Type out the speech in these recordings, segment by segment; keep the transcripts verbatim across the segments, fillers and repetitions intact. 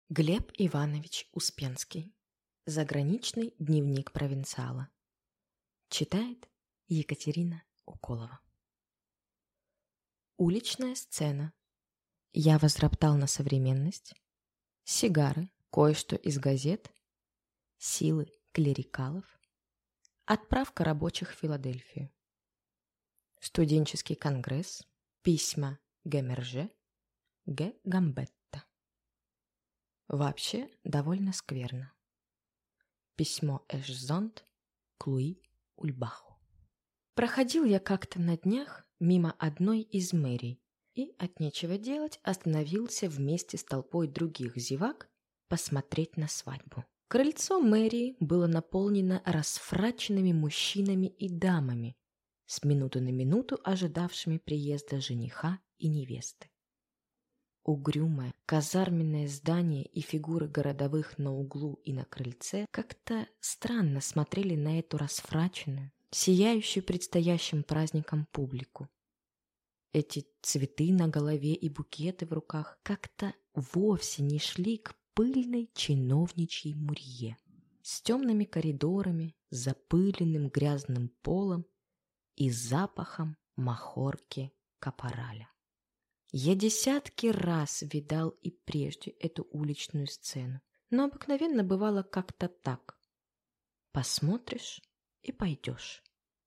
Глеб Иванович Успенский. Заграничный дневник провинциала. Читает Екатерина Уколова. Уличная сцена. Я возроптал на современность. Сигары, кое-что из газет. Силы клерикалов. Отправка рабочих в Филадельфию. Студенческий конгресс. Письма Гемерже. Г. Гамбетта. Вообще довольно скверно. Письмо Эшзонд к Луи Ульбаху. Проходил я как-то на днях мимо одной из мэрий и от нечего делать остановился вместе с толпой других зевак посмотреть на свадьбу. Крыльцо мэрии было наполнено расфраченными мужчинами и дамами, с минуты на минуту ожидавшими приезда жениха и невесты. Угрюмое казарменное здание и фигуры городовых на углу и на крыльце как-то странно смотрели на эту расфраченную, сияющую предстоящим праздником публику. Эти цветы на голове и букеты в руках как-то вовсе не шли к пыльной чиновничьей мурье с темными коридорами, запыленным грязным полом и запахом махорки капораля. Я десятки раз видал и прежде эту уличную сцену, но обыкновенно бывало как-то так. Посмотришь и пойдешь.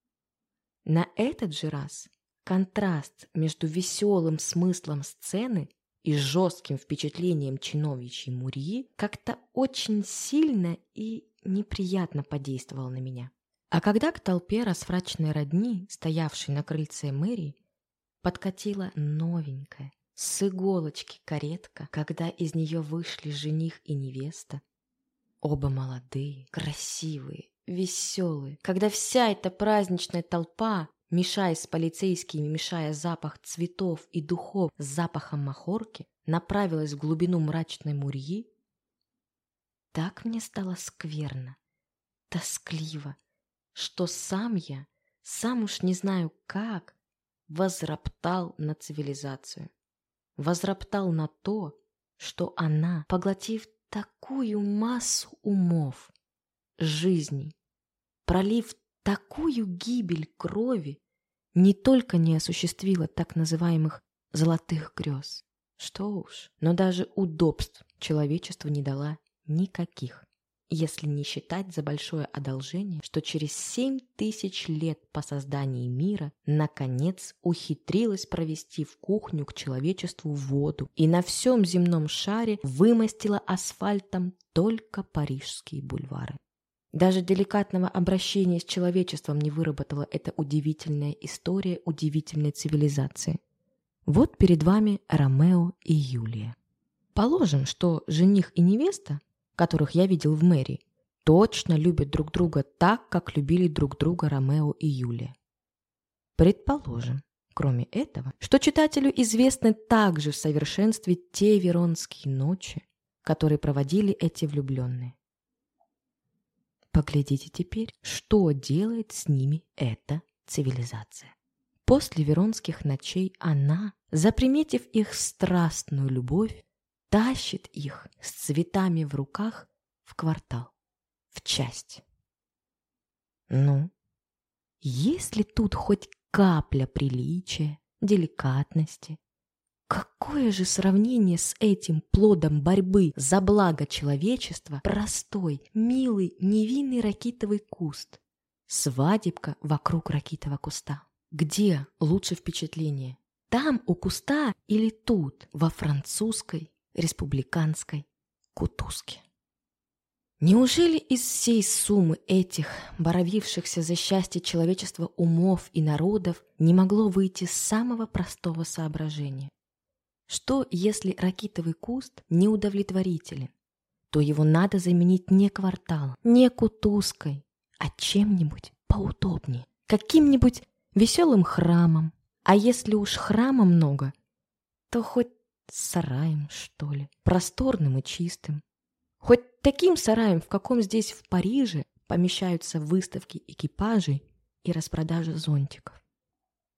На этот же раз контраст между веселым смыслом сцены и жестким впечатлением чиновничьей мурьи как-то очень сильно и неприятно подействовал на меня. А когда к толпе расфраченной родни, стоявшей на крыльце мэрии, подкатила новенькая, с иголочки каретка, когда из нее вышли жених и невеста. Оба молодые, красивые, веселые. Когда вся эта праздничная толпа, мешаясь с полицейскими, мешая запах цветов и духов с запахом махорки, направилась в глубину мрачной мурьи, так мне стало скверно, тоскливо, что сам я, сам уж не знаю как, возроптал на цивилизацию, возроптал на то, что она, поглотив такую массу умов, жизней, пролив такую гибель крови, не только не осуществила так называемых золотых грез, что уж, но даже удобств человечеству не дала никаких, если не считать за большое одолжение, что через семь тысяч лет по создании мира наконец ухитрилась провести в кухню к человечеству воду и на всем земном шаре вымостила асфальтом только парижские бульвары. Даже деликатного обращения с человечеством не выработала эта удивительная история удивительной цивилизации. Вот перед вами Ромео и Юлия. Положим, что жених и невеста, которых я видел в мэрии, точно любят друг друга так, как любили друг друга Ромео и Юлия. Предположим, кроме этого, что читателю известны также в совершенстве те веронские ночи, которые проводили эти влюбленные. Поглядите теперь, что делает с ними эта цивилизация. После веронских ночей она, заприметив их страстную любовь, тащит их с цветами в руках в квартал, в часть. Ну, есть ли тут хоть капля приличия, деликатности? Какое же сравнение с этим плодом борьбы за благо человечества простой, милый, невинный ракитовый куст, свадебка вокруг ракитового куста? Где лучше впечатление? Там у куста или тут, во французской республиканской кутузке? Неужели из всей суммы этих, боровившихся за счастье человечества умов и народов, не могло выйти самого простого соображения? Что, если ракитовый куст неудовлетворителен, то его надо заменить не кварталом, не кутузкой, а чем-нибудь поудобнее, каким-нибудь веселым храмом. А если уж храма много, то хоть сараем, что ли, просторным и чистым. Хоть таким сараем, в каком здесь в Париже помещаются выставки экипажей и распродажа зонтиков.